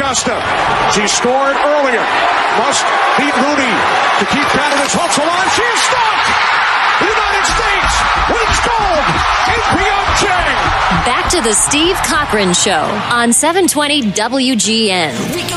Augusta. She scored earlier. Must beat Looney to keep Canada's hopes alive. She is stopped. The United States wins gold in Pyeongchang. Back to the Steve Cochran Show on 720 WGN.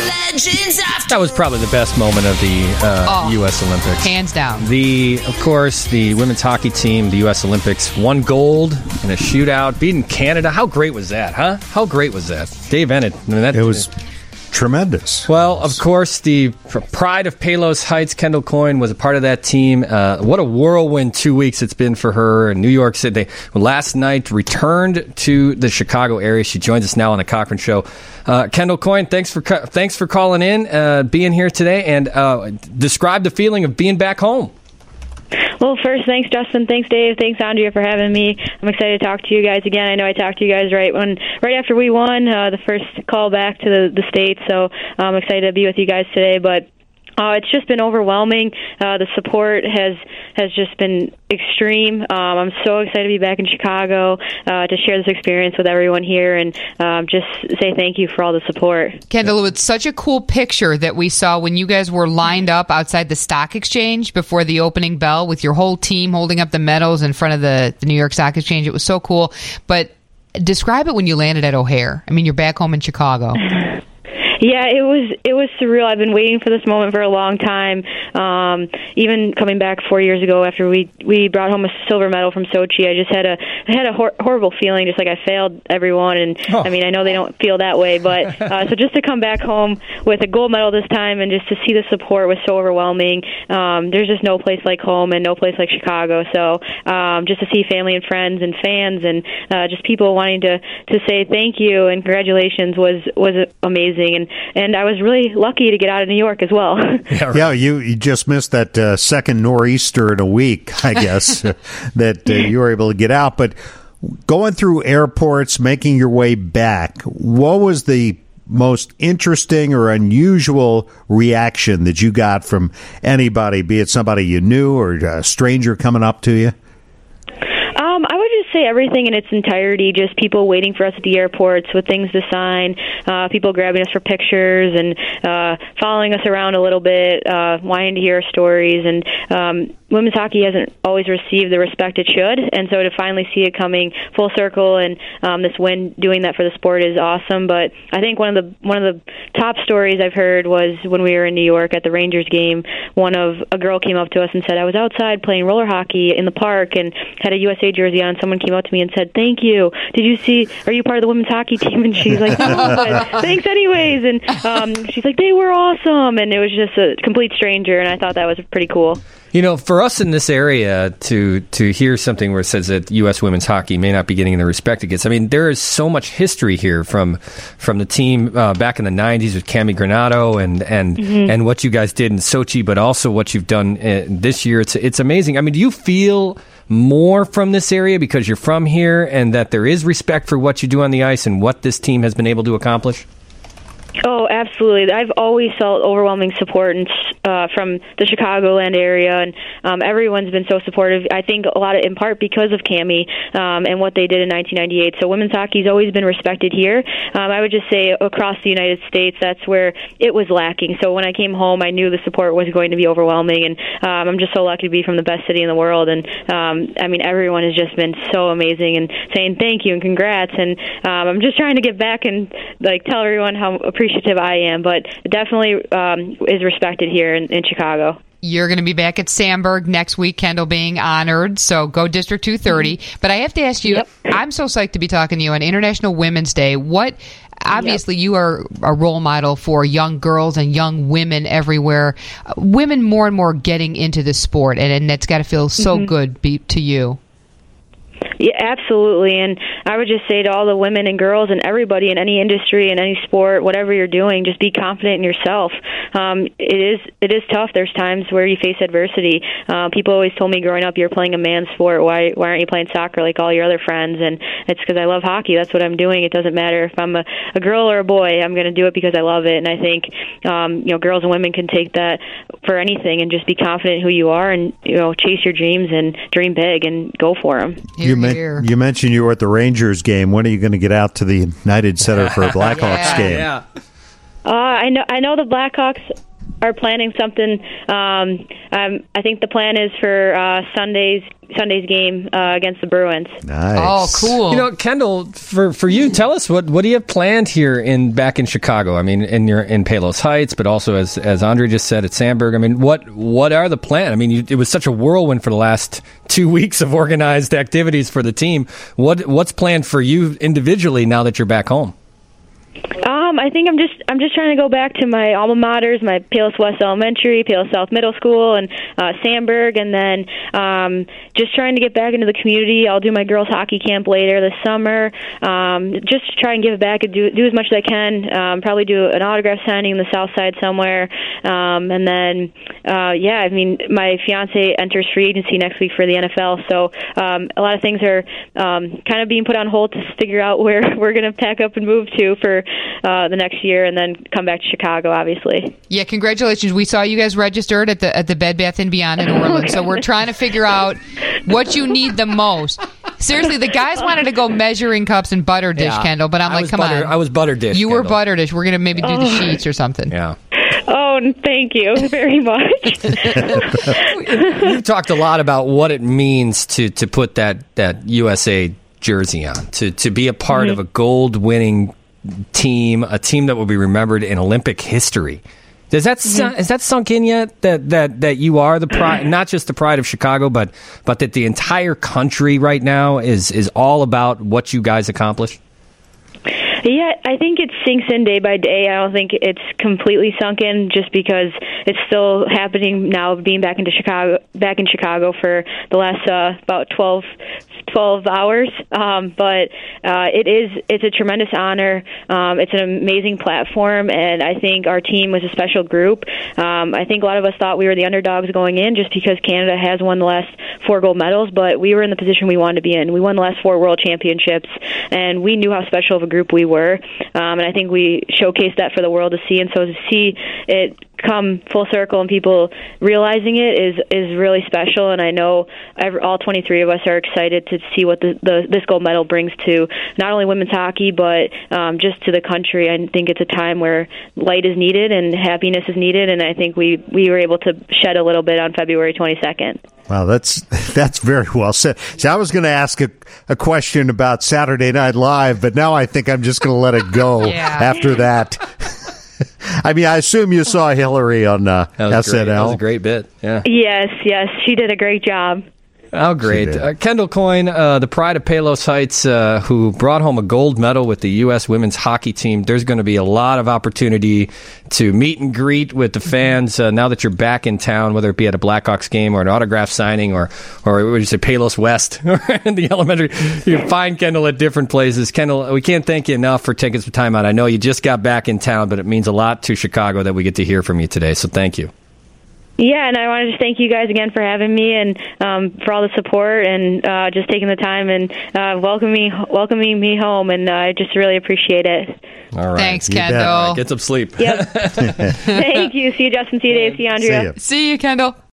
That was probably the best moment of the U.S. Olympics. Hands down. Of course, the women's hockey team, the U.S. Olympics, won gold in a shootout, beating Canada. How great was that, huh? How great was that? Dave Ennett. It was tremendous. Well, of course, the pride of Palos Heights, Kendall Coyne, was a part of that team. What a whirlwind 2 weeks it's been for her in New York City. Last night, returned to the Chicago area. She joins us now on the Cochran Show. Kendall Coyne, thanks for calling in, being here today, and describe the feeling of being back home. Well, first, thanks, Justin. Thanks, Dave. Thanks, Andrea, for having me. I'm excited to talk to you guys again. I know I talked to you guys right after we won the first call back to the States, so I'm excited to be with you guys today. But it's just been overwhelming. The support has just been extreme. I'm so excited to be back in Chicago to share this experience with everyone here and just say thank you for all the support. Kendall, it's such a cool picture that we saw when you guys were lined up outside the Stock Exchange before the opening bell with your whole team holding up the medals in front of the New York Stock Exchange. It was so cool. But describe it when you landed at O'Hare. I mean, you're back home in Chicago. Yeah, it was surreal. I've been waiting for this moment for a long time. Even coming back 4 years ago after we brought home a silver medal from Sochi, I had a horrible feeling, just like I failed everyone. And I mean, I know they don't feel that way, but so just to come back home with a gold medal this time and just to see the support was so overwhelming. There's just no place like home and no place like Chicago. So just to see family and friends and fans and just people wanting to say thank you and congratulations was amazing. And I was really lucky to get out of New York as well. Yeah, you just missed that second nor'easter in a week, I guess, that you were able to get out. But going through airports, making your way back, what was the most interesting or unusual reaction that you got from anybody, be it somebody you knew or a stranger coming up to you? I would just say everything in its entirety, just people waiting for us at the airports with things to sign, people grabbing us for pictures and following us around a little bit, wanting to hear our stories. And women's hockey hasn't always received the respect it should, and so to finally see it coming full circle and this win doing that for the sport is awesome. But I think one of the top stories I've heard was when we were in New York at the Rangers game. A girl came up to us and said, I was outside playing roller hockey in the park and had a USA jersey on. Someone came up to me and said, thank you. Are you part of the women's hockey team? And she's like, no, but thanks anyways. And she's like, they were awesome. And it was just a complete stranger, and I thought that was pretty cool. You know, for us in this area to hear something where it says that U.S. women's hockey may not be getting the respect it gets, I mean, there is so much history here from the team back in the 90s with Cami Granato and what you guys did in Sochi, but also what you've done this year. It's amazing. I mean, do you feel more from this area because you're from here and that there is respect for what you do on the ice and what this team has been able to accomplish? Oh, absolutely. I've always felt overwhelming support from the Chicagoland area, and everyone's been so supportive. I think a lot in part because of Cami and what they did in 1998. So women's hockey's always been respected here. I would just say across the United States, that's where it was lacking. So when I came home, I knew the support was going to be overwhelming, and I'm just so lucky to be from the best city in the world. And I mean, everyone has just been so amazing and saying thank you and congrats. And I'm just trying to get back and tell everyone how appreciative I am, but it definitely is respected here in Chicago. You're going to be back at Sandburg next week, Kendall, being honored, so go District 230. But I have to ask you, I'm so psyched to be talking to you on International Women's Day. Obviously, you are a role model for young girls and young women everywhere. Women more and more getting into the sport, and it's got to feel so good to you. Yeah, absolutely. And I would just say to all the women and girls and everybody in any industry and any sport, whatever you're doing, just be confident in yourself. It is tough. There's times where you face adversity. People always told me growing up, you're playing a man's sport. Why aren't you playing soccer like all your other friends? And it's because I love hockey. That's what I'm doing. It doesn't matter if I'm a girl or a boy. I'm going to do it because I love it. And I think girls and women can take that for anything and just be confident in who you are and chase your dreams and dream big and go for them. You mentioned you were at the Rangers game. When are you going to get out to the United Center for a Blackhawks game? Yeah. I know the Blackhawks are planning something. I think the plan is for Sunday's game against the Bruins. Nice. Oh, cool. Kendall, for you, tell us what do you have planned here back in Chicago? I mean, in Palos Heights, but also as Andre just said at Sandburg. I mean, what are the plans? I mean, it was such a whirlwind for the last 2 weeks of organized activities for the team. What's planned for you individually now that you're back home? I think I'm just trying to go back to my alma maters, my Palos West Elementary, Palos South Middle School, and Sandburg, and then just trying to get back into the community. I'll do my girls hockey camp later this summer. Just try and give back and do as much as I can. Probably do an autograph signing in the South Side somewhere, and then I mean, my fiance enters free agency next week for the NFL, so a lot of things are kind of being put on hold to figure out where we're going to pack up and move to for the next year, and then come back to Chicago, obviously. Yeah, congratulations. We saw you guys registered at the Bed Bath & Beyond in Orland, so we're trying to figure out what you need the most. Seriously, the guys wanted to go measuring cups and butter dish, Kendall, but I'm like, come on. I was butter dish. You Kendall. were butter dish. We're going to maybe do the sheets or something. Yeah. Oh, thank you very much. You've talked a lot about what it means to put that USA jersey on, to be a part of a gold-winning team, a team that will be remembered in Olympic history. Is that sunk in yet? That you are the pride, not just the pride of Chicago, but that the entire country right now is all about what you guys accomplished? Yeah, I think it sinks in day by day. I don't think it's completely sunk in just because it's still happening now, being back in Chicago for the last about 12 hours. But it's a tremendous honor. It's an amazing platform, and I think our team was a special group. I think a lot of us thought we were the underdogs going in just because Canada has won the last 4 gold medals, but we were in the position we wanted to be in. We won the last 4 world championships, and we knew how special of a group we were. And I think we showcased that for the world to see. And so to see it come full circle and people realizing it is really special. And I know all 23 of us are excited to see what this gold medal brings to not only women's hockey, but just to the country. I think it's a time where light is needed and happiness is needed. And I think we were able to shed a little bit on February 22nd. Wow, that's very well said. See, I was going to ask a question about Saturday Night Live, but now I think I'm just going to let it go after that. I mean, I assume you saw Hillary on SNL. That was a great bit. Yeah. Yes, she did a great job. Oh, great. Kendall Coyne, the pride of Palos Heights, who brought home a gold medal with the U.S. women's hockey team. There's going to be a lot of opportunity to meet and greet with the fans now that you're back in town, whether it be at a Blackhawks game or an autograph signing or what would you say, Palos West or in the elementary. You can find Kendall at different places. Kendall, we can't thank you enough for taking some time out. I know you just got back in town, but it means a lot to Chicago that we get to hear from you today, so thank you. Yeah, and I wanted to thank you guys again for having me and for all the support and just taking the time and welcoming me home, and I just really appreciate it. All right. Thanks, Kendall. Get some sleep. Yep. Thank you. See you, Justin. See you, Dave. See you, Andrea. See you, Kendall.